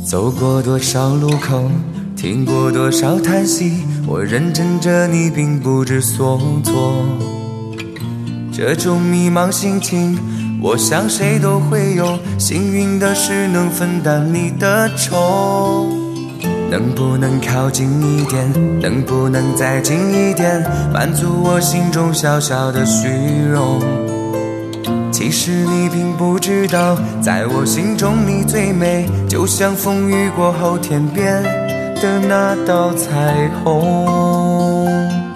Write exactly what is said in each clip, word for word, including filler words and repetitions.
走过多少路口，听过多少叹息，我认真着你并不知所措。这种迷茫心情，我想谁都会有，幸运的是能分担你的愁。能不能靠近一点，能不能再近一点，满足我心中小小的虚荣。其实你并不知道，在我心中你最美，就像风雨过后天边的那道彩虹。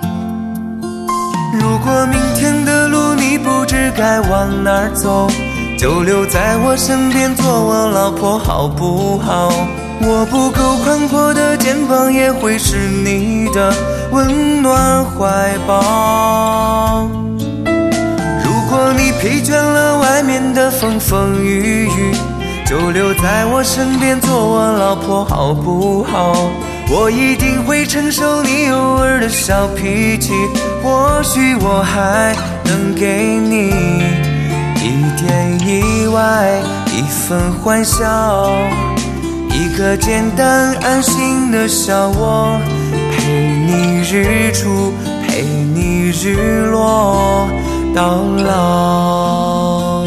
如果明天的路你不知该往哪儿走，就留在我身边做我老婆好不好？我不够宽阔的肩膀也会是你的温暖怀抱。如果你疲倦了外面的风风雨雨，就留在我身边做我老婆好不好？我一定会承受你偶尔的小脾气，或许我还能给你一点意外，一份欢笑，一个简单安心的小窝，陪你日出，陪你日落到老。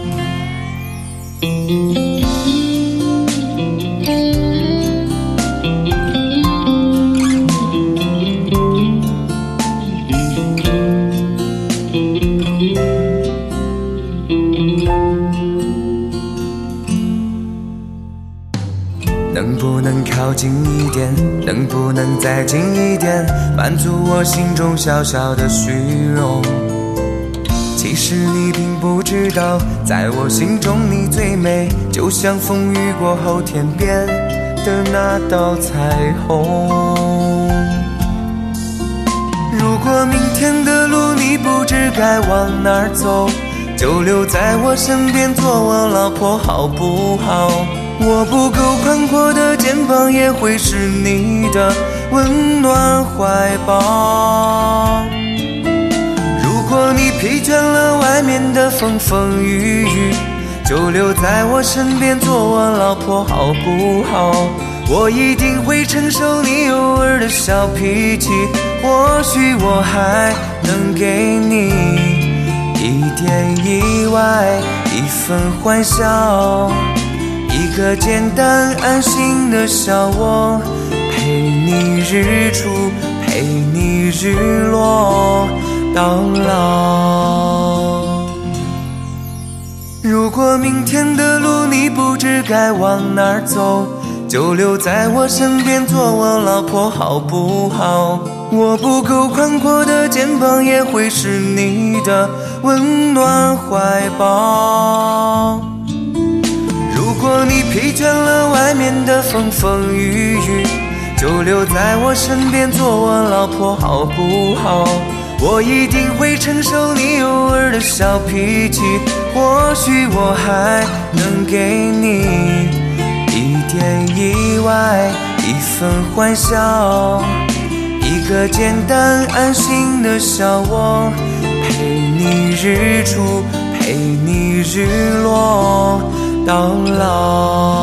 能不能靠近一点，能不能再近一点，满足我心中小小的虚荣。其实你并不知道，在我心中你最美，就像风雨过后天边的那道彩虹。如果明天的路你不知该往哪儿走，就留在我身边做我老婆好不好？我不够宽阔的肩膀也会是你的温暖怀抱。如果你疲倦了外面的风风雨雨，就留在我身边做我老婆好不好？我一定会承受你偶尔的小脾气，或许我还能给你一点意外，一份欢笑，一个简单安心的小窝，陪你日出，陪你日落到老。如果明天的路你不知该往哪儿走，就留在我身边做我老婆好不好？我不够宽阔的肩膀也会是你的温暖怀抱。如果你疲倦了外面的风风雨雨，就留在我身边做我老婆好不好？我一定会承受你偶尔的小脾气，或许我还能给你一点意外，一份欢笑，一个简单安心的小窝，陪你日出，陪你日落到老。